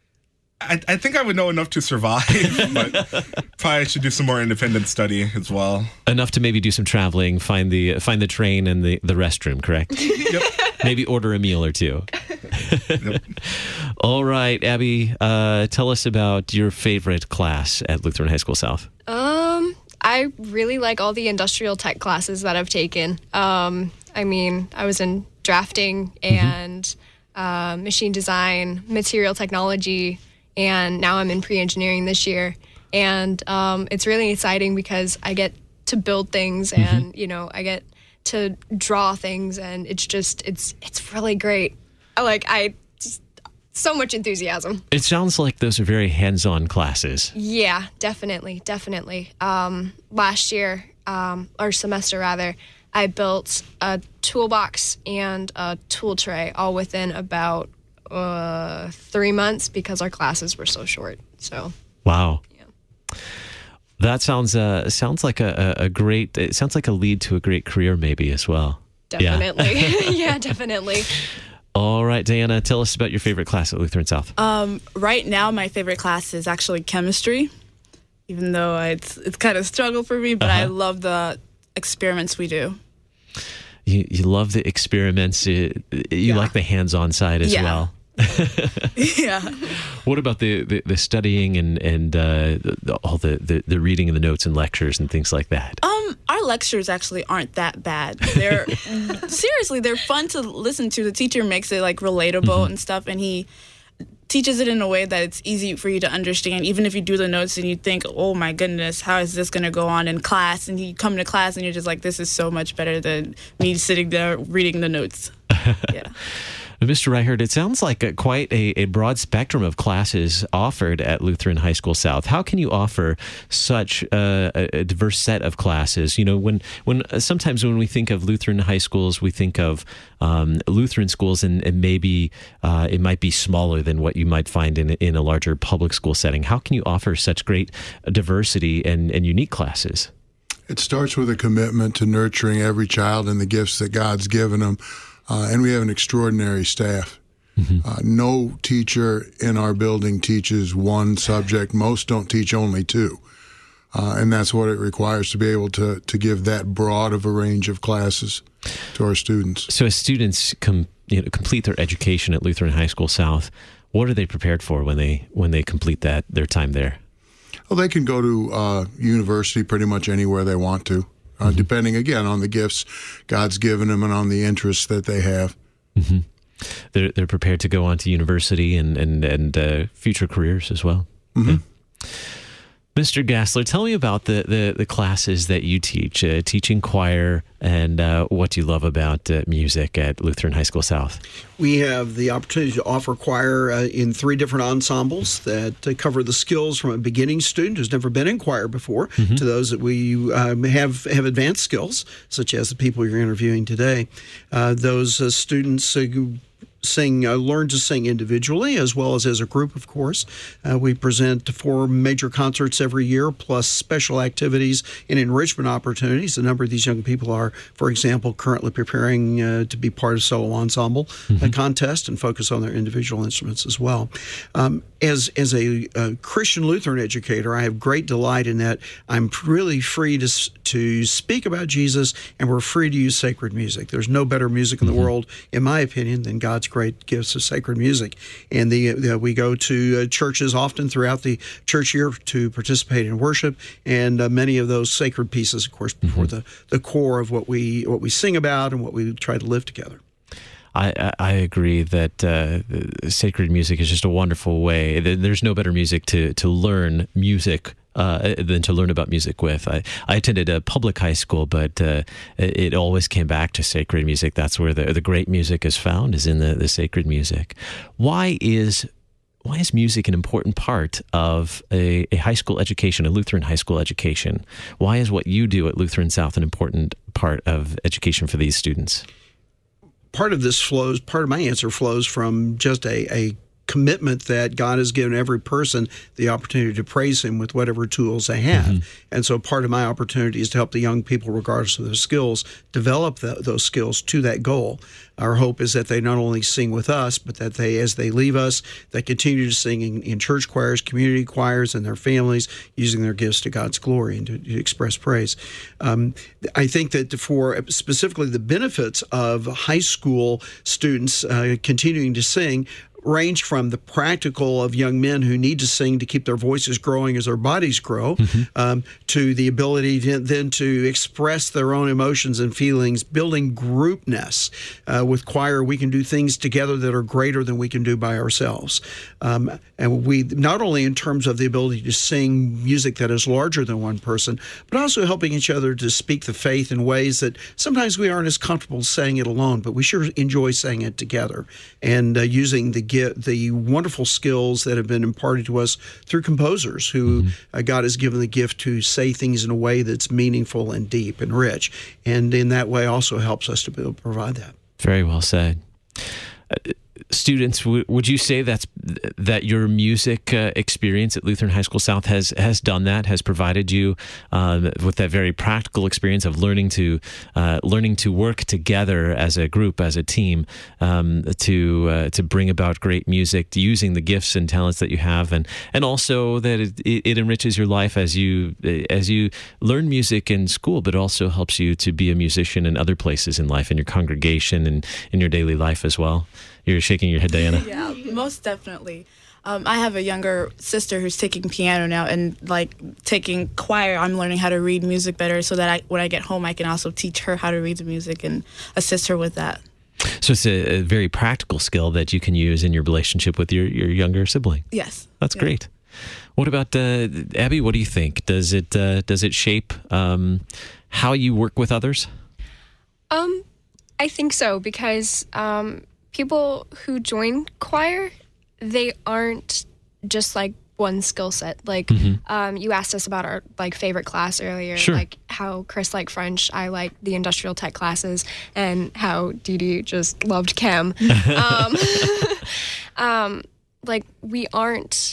S14: I, I think I would know enough to survive, but probably should do some more independent study as well.
S1: Enough to maybe do some traveling, find the find the train and the, the restroom, correct?
S14: Yep.
S1: Maybe order a meal or two.
S14: Yep.
S1: All right, Abby, uh, tell us about your favorite class at Lutheran High School South.
S16: Um, I really like all the industrial tech classes that I've taken. Um, I mean, I was in drafting and mm-hmm. uh, machine design, material technology, and now I'm in pre-engineering this year. And um, it's really exciting because I get to build things mm-hmm. and, you know, I get to draw things, and it's just, it's it's really great. I like, I just, so much enthusiasm.
S1: It sounds like those are very hands-on classes.
S16: Yeah, definitely, definitely. Um, last year, um, or semester rather, I built a toolbox and a tool tray all within about uh, three months because our classes were so short. So,
S1: wow.
S16: Yeah.
S1: That sounds uh, sounds like a, a great, it sounds like a lead to a great career maybe as well.
S16: Definitely.
S1: Yeah,
S16: yeah definitely.
S1: All right, Diana, tell us about your favorite class at Lutheran South.
S17: Um, right now, my favorite class is actually chemistry, even though it's it's kind of a struggle for me, but uh-huh. I love the experiments we do.
S1: You, you love the experiments. You, you yeah. like the hands-on side as
S17: yeah.
S1: well.
S17: Yeah.
S1: What about the, the, the studying and and uh, the, all the, the, the reading and the notes and lectures and things like that?
S17: Um, our lectures actually aren't that bad. They're seriously, they're fun to listen to. The teacher makes it like relatable mm-hmm. and stuff, and he teaches it in a way that it's easy for you to understand. Even if you do the notes and you think, "Oh my goodness, how is this going to go on in class?" and you come to class and you're just like, "This is so much better than me sitting there reading the notes." Yeah.
S1: Mister Reichert, it sounds like a, quite a, a broad spectrum of classes offered at Lutheran High School South. How can you offer such uh, a, a diverse set of classes? You know, when when uh, sometimes when we think of Lutheran high schools, we think of um, Lutheran schools, and, and maybe uh, it might be smaller than what you might find in in a larger public school setting. How can you offer such great diversity and, and unique classes?
S18: It starts with a commitment to nurturing every child and the gifts that God's given them. Uh, and we have an extraordinary staff. Mm-hmm. Uh, no teacher in our building teaches one subject. Most don't teach only two. Uh, and that's what it requires to be able to, to give that broad of a range of classes to our students.
S1: So as students com- you know, complete their education at Lutheran High School South, what are they prepared for when they when they complete that their time there?
S18: Well, they can go to uh, university pretty much anywhere they want to, uh, mm-hmm. depending, again, on the gifts God's given them and on the interests that they have.
S1: Mm-hmm. They're, they're prepared to go on to university and, and, and uh, future careers as well.
S18: Mm-hmm.
S1: Yeah. Mister Gassler, tell me about the, the, the classes that you teach, uh, teaching choir, and uh, what you love about uh, music at Lutheran High School South.
S19: We have the opportunity to offer choir uh, in three different ensembles that uh, cover the skills from a beginning student who's never been in choir before mm-hmm. to those that we um, have, have advanced skills, such as the people you're interviewing today. Uh, those uh, students uh, sing, uh, learn to sing individually as well as as a group, of course. Uh, we present four major concerts every year, plus special activities and enrichment opportunities. A number of these young people are, for example, currently preparing uh, to be part of solo ensemble mm-hmm. a contest and focus on their individual instruments as well. Um, as as a, a Christian Lutheran educator, I have great delight in that I'm really free to to speak about Jesus, and we're free to use sacred music. There's no better music in the mm-hmm. world, in my opinion, than God's great gifts of sacred music. And the, the we go to uh, churches often throughout the church year to participate in worship, and uh, many of those sacred pieces, of course, before mm-hmm. the, the core of what we what we sing about and what we try to live together.
S1: I, I agree that uh, sacred music is just a wonderful way. There's no better music to, to learn music uh, than to learn about music with. I, I attended a public high school, but uh, it always came back to sacred music. That's where the, the great music is found, is in the, the sacred music. Why is why is music an important part of a, a high school education, a Lutheran high school education? Why is what you do at Lutheran South an important part of education for these students?
S19: Part of this flows, part of my answer flows from just a, a commitment that God has given every person the opportunity to praise Him with whatever tools they have. Mm-hmm. And so part of my opportunity is to help the young people, regardless of their skills, develop the, those skills to that goal. Our hope is that they not only sing with us, but that they, as they leave us, they continue to sing in, in church choirs, community choirs, and their families, using their gifts to God's glory and to, to express praise. Um, I think that for specifically the benefits of high school students uh, continuing to sing range from the practical of young men who need to sing to keep their voices growing as their bodies grow, mm-hmm. um, to the ability to, then to express their own emotions and feelings, building groupness. Uh, with choir, we can do things together that are greater than we can do by ourselves. Um, and we, not only in terms of the ability to sing music that is larger than one person, but also helping each other to speak the faith in ways that sometimes we aren't as comfortable saying it alone, but we sure enjoy saying it together, and uh, using the get the wonderful skills that have been imparted to us through composers who mm-hmm. uh, God has given the gift to say things in a way that's meaningful and deep and rich, and in that way also helps us to be able to provide that.
S1: Very well said. Uh, students, w- would you say that's that your music uh, experience at Lutheran High School South has has done that, has provided you um, with that very practical experience of learning to uh, learning to work together as a group, as a team, um, to uh, to bring about great music, using the gifts and talents that you have, and and also that it, it enriches your life as you as you learn music in school, but also helps you to be a musician in other places in life, in your congregation and in your daily life as well. You're shaking your head, Diana.
S17: Yeah, most definitely. Um, I have a younger sister who's taking piano now, and like taking choir, I'm learning how to read music better so that I, when I get home, I can also teach her how to read the music and assist her with that.
S1: So it's a, a very practical skill that you can use in your relationship with your, your younger sibling.
S17: Yes.
S1: That's yeah. great. What about uh, Abby? What do you think? Does it uh, does it shape um, how you work with others?
S16: Um, I think so, because um, people who join choir, they aren't just like one skill set. Like mm-hmm. um, you asked us about our like favorite class earlier,
S1: sure.
S16: like how Chris liked French, I liked the industrial tech classes, and how Dee Dee just loved chem. um, um, like we aren't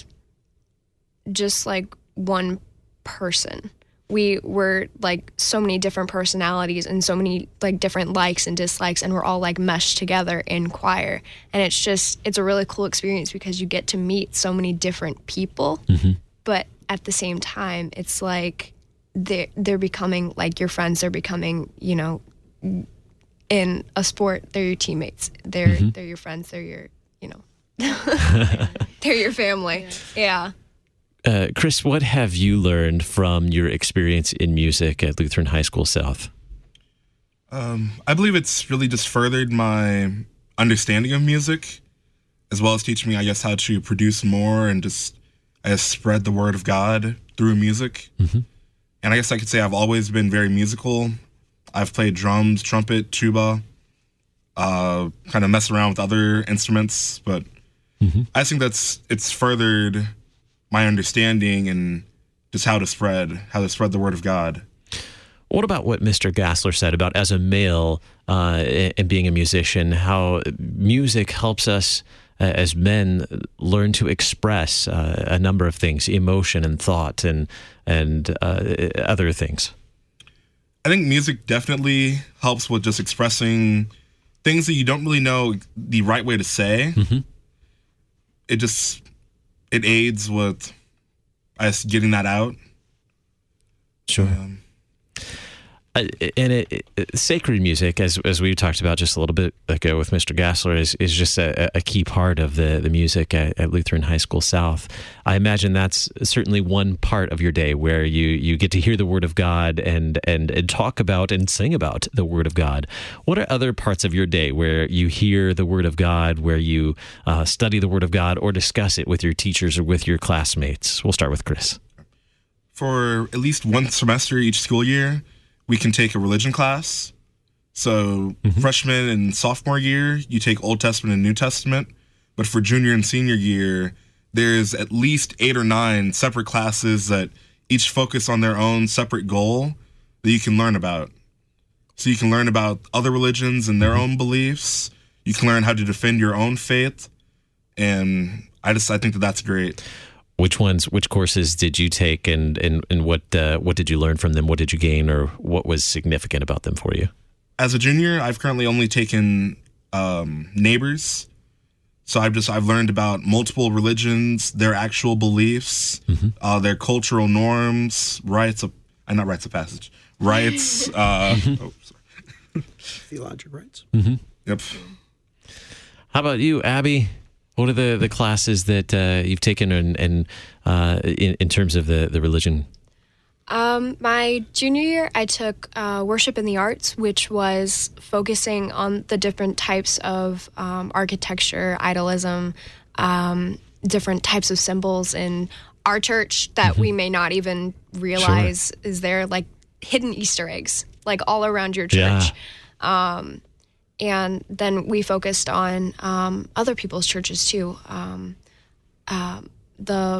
S16: just like one person. We were like so many different personalities and so many like different likes and dislikes, and we're all like meshed together in choir. And it's just, it's a really cool experience because you get to meet so many different people, mm-hmm. but at the same time, it's like they're, they're becoming like your friends. They're becoming, you know, in a sport, they're your teammates. They're, mm-hmm. they're your friends. They're your, you know. They're your family. Yeah.
S1: Uh, Chris, what have you learned from your experience in music at Lutheran High School South?
S14: Um, I believe it's really just furthered my understanding of music, as well as teaching me, I guess, how to produce more and just, I guess, spread the word of God through music.
S1: Mm-hmm.
S14: And I guess I could say I've always been very musical. I've played drums, trumpet, tuba, uh, kind of messed around with other instruments, but mm-hmm. I think that's it's furthered my understanding and just how to spread, how to spread the word of God.
S1: What about what Mister Gassler said about as a male uh, and being a musician, how music helps us uh, as men learn to express uh, a number of things, emotion and thought and and uh, other things?
S14: I think music definitely helps with just expressing things that you don't really know the right way to say.
S1: Mm-hmm.
S14: It just, it aids with us getting that out.
S1: Sure.
S14: Um,
S1: Uh, and it, it, sacred music, as as we talked about just a little bit ago with Mister Gassler, is is just a, a key part of the the music at, at Lutheran High School South. I imagine that's certainly one part of your day where you you get to hear the Word of God and and and talk about and sing about the Word of God. What are other parts of your day where you hear the Word of God, where you uh, study the Word of God, or discuss it with your teachers or with your classmates? We'll start with Chris.
S14: For at least one semester each school year, we can take a religion class. So mm-hmm. freshman and sophomore year, you take Old Testament and New Testament. But for junior and senior year, there's at least eight or nine separate classes that each focus on their own separate goal that you can learn about. So you can learn about other religions and their mm-hmm. own beliefs. You can learn how to defend your own faith. And I just I think that that's great.
S1: Which ones, which courses did you take, and and, and what uh, what did you learn from them? What did you gain, or what was significant about them for you?
S14: As a junior, I've currently only taken um, Neighbors. So I've just I've learned about multiple religions, their actual beliefs, mm-hmm. uh, their cultural norms, rites of uh, not rites of passage, rites. uh,
S1: mm-hmm.
S14: oh, sorry.
S19: Theological rites.
S1: Mm-hmm.
S14: Yep.
S1: How about you, Abby? What are the, the classes that uh, you've taken and, and uh, in, in terms of the, the religion?
S16: Um, my junior year, I took uh, Worship in the Arts, which was focusing on the different types of um, architecture, idolism, um, different types of symbols in our church that mm-hmm. we may not even realize sure. is there, like hidden Easter eggs, like all around your church. Yeah. Um, And then we focused on um, other people's churches too. Um, uh, the,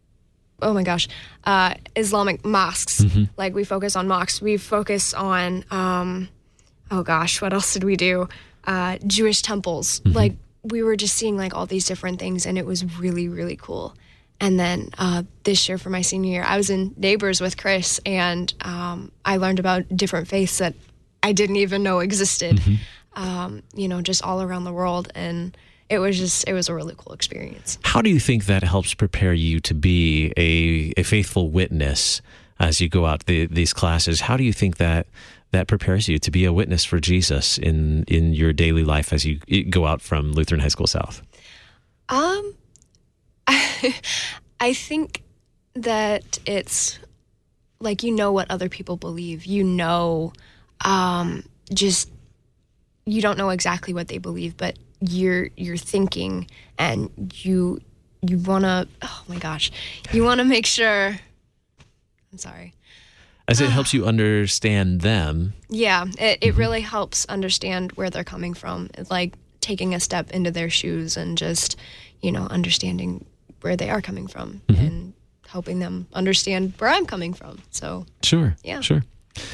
S16: oh my gosh, uh, Islamic mosques. Mm-hmm. Like we focus on mosques. We focus on, um, oh gosh, what else did we do? Uh, Jewish temples. Mm-hmm. Like we were just seeing like all these different things, and it was really, really cool. And then uh, this year for my senior year, I was in Neighbors with Chris, and um, I learned about different faiths that I didn't even know existed. Mm-hmm. Um, you know, just all around the world. And it was just, it was a really cool experience.
S1: How do you think that helps prepare you to be a, a faithful witness as you go out the, these classes? How do you think that that prepares you to be a witness for Jesus in, in your daily life as you go out from Lutheran High School South?
S16: Um, I, I think that it's like, you know what other people believe, you know, um, just, you don't know exactly what they believe, but you're you're thinking, and you you want to, oh my gosh, you want to make sure, I'm sorry.
S1: As it helps you understand them.
S16: Yeah, it, it really helps understand where they're coming from. It's like taking a step into their shoes and just, you know, understanding where they are coming from mm-hmm. and helping them understand where I'm coming from. So
S1: Sure,
S16: yeah.
S1: sure.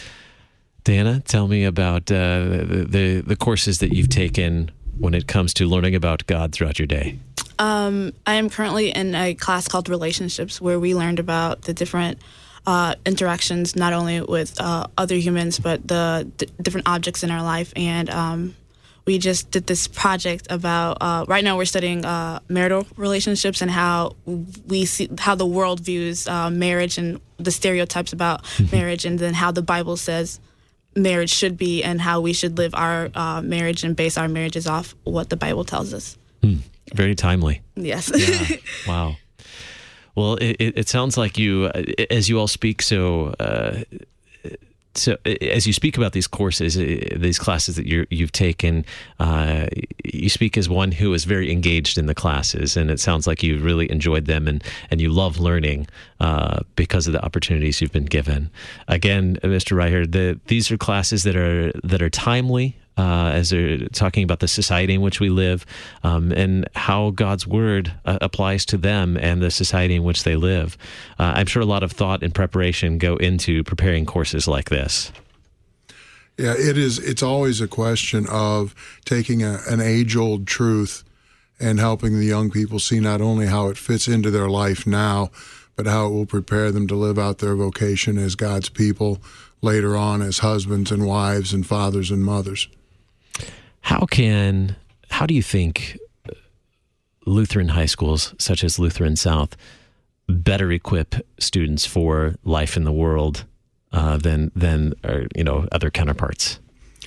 S1: Dana, tell me about uh, the, the the courses that you've taken when it comes to learning about God throughout your day.
S17: Um, I am currently in a class called Relationships, where we learned about the different uh, interactions, not only with uh, other humans, but the d- different objects in our life. And um, we just did this project about, uh, right now we're studying uh, marital relationships and how we see, how the world views uh, marriage and the stereotypes about marriage, and then how the Bible says marriage should be, and how we should live our uh, marriage and base our marriages off what the Bible tells us.
S1: Hmm. Very timely.
S17: Yes.
S1: Yeah. Wow. Well, it, it sounds like you, as you all speak so, uh, so as you speak about these courses, these classes that you're, you've taken, uh, you speak as one who is very engaged in the classes, and it sounds like you really enjoyed them and, and you love learning uh, because of the opportunities you've been given. Again, Mister Reichard, the, these are classes that are that are timely. Uh, as they're talking about the society in which we live, um, and how God's Word uh, applies to them and the society in which they live. Uh, I'm sure a lot of thought and preparation go into preparing courses like this.
S18: Yeah, it is. It's always a question of taking a, an age-old truth and helping the young people see not only how it fits into their life now, but how it will prepare them to live out their vocation as God's people later on as husbands and wives and fathers and mothers.
S1: How can, how do you think Lutheran high schools, such as Lutheran South, better equip students for life in the world uh, than than uh, you know other counterparts?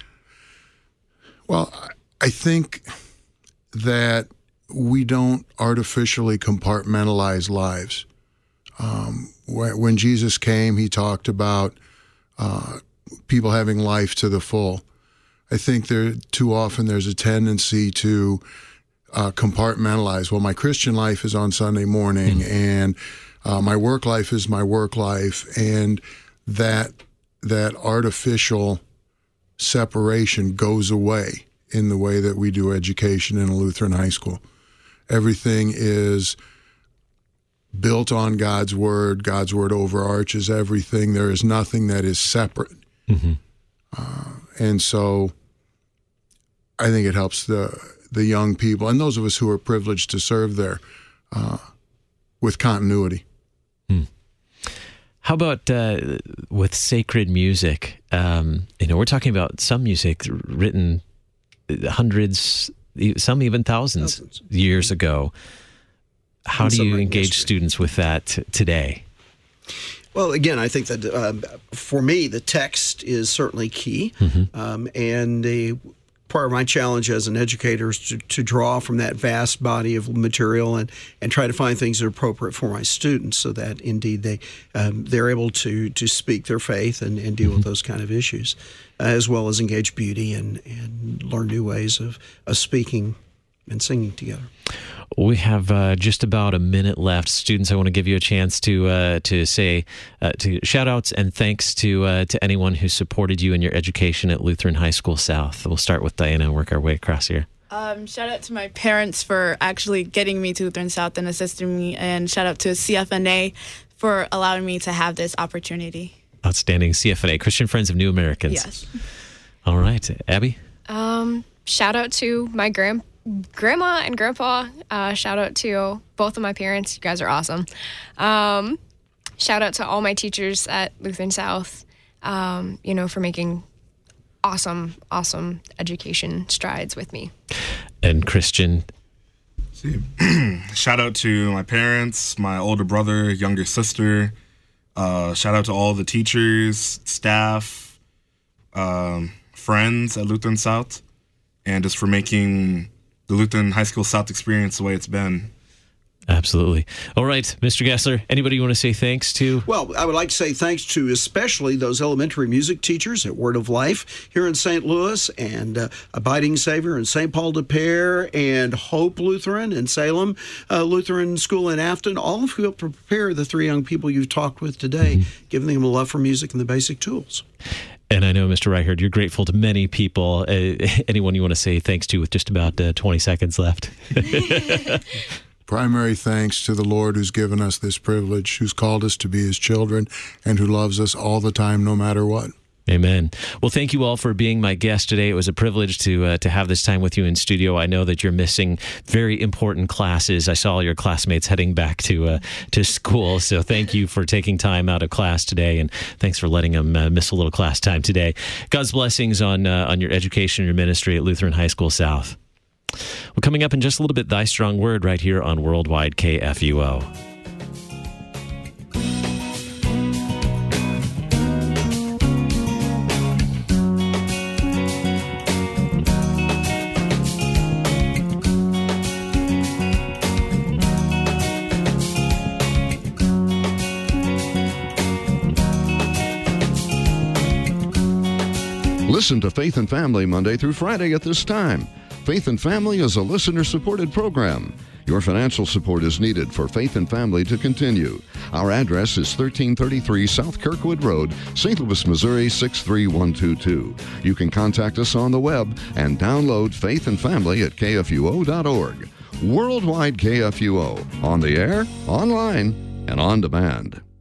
S18: Well, I think that we don't artificially compartmentalize lives. Um, when, when Jesus came, he talked about uh, people having life to the full. I think there too often there's a tendency to uh, compartmentalize. Well, my Christian life is on Sunday morning, mm. and uh, my work life is my work life, and that that artificial separation goes away in the way that we do education in a Lutheran high school. Everything is built on God's Word. God's Word overarches everything. There is nothing that is separate. Mm-hmm. Uh, and so I think it helps the the young people and those of us who are privileged to serve there uh, with continuity.
S1: Hmm. How about uh, with sacred music? Um, you know, we're talking about some music written hundreds, some even thousands, thousands. years ago. How do you engage history. students with that t- today?
S19: Well, again, I think that uh, for me, the text is certainly key. Mm-hmm. Um, and the, part of my challenge as an educator is to, to draw from that vast body of material and, and try to find things that are appropriate for my students so that, indeed, they, um, they're able to to speak their faith and, and deal mm-hmm. with those kind of issues, uh, as well as engage beauty and, and learn new ways of, of speaking and singing together.
S1: We have uh, just about a minute left. Students, I want to give you a chance to uh, to say uh, to shout outs and thanks to uh, to anyone who supported you in your education at Lutheran High School South. We'll start with Diana and work our way across here.
S17: Um, shout out to my parents for actually getting me to Lutheran South and assisting me, and shout out to C F N A for allowing me to have this opportunity.
S1: Outstanding. C F N A, Christian Friends of New Americans.
S17: Yes.
S1: All right. Abby?
S16: Um, shout out to my grandpa. Grandma and Grandpa, uh, shout out to both of my parents. You guys are awesome. Um, shout out to all my teachers at Lutheran South, um, you know, for making awesome, awesome education strides with me.
S1: And Christian?
S14: See, shout out to my parents, my older brother, younger sister. Uh, shout out to all the teachers, staff, um, friends at Lutheran South, and just for making the Lutheran High School South experience the way it's been.
S1: Absolutely. All right, Mister Gessler, anybody you want to say thanks to?
S19: Well, I would like to say thanks to especially those elementary music teachers at Word of Life here in Saint Louis, and uh, Abiding Savior in Saint Paul de Pere, and Hope Lutheran in Salem, uh, Lutheran School in Afton, all of who helped prepare the three young people you've talked with today, mm-hmm. giving them a love for music and the basic tools.
S1: And I know, Mister Reichard, you're grateful to many people. Uh, anyone you want to say thanks to with just about uh, twenty seconds left?
S18: Primary thanks to the Lord who's given us this privilege, who's called us to be his children, and who loves us all the time, no matter what.
S1: Amen. Well, thank you all for being my guest today. It was a privilege to uh, to have this time with you in studio. I know that you're missing very important classes. I saw your classmates heading back to uh, to school, so thank you for taking time out of class today, and thanks for letting them uh, miss a little class time today. God's blessings on uh, on your education and your ministry at Lutheran High School South. Well, coming up in just a little bit, Thy Strong Word right here on Worldwide K F U O.
S11: Listen to Faith and Family Monday through Friday at this time. Faith and Family is a listener-supported program. Your financial support is needed for Faith and Family to continue. Our address is thirteen thirty-three South Kirkwood Road, Saint Louis, Missouri six three one two two. You can contact us on the web and download Faith and Family at K F U O dot org. Worldwide K F U O, on the air, online, and on demand.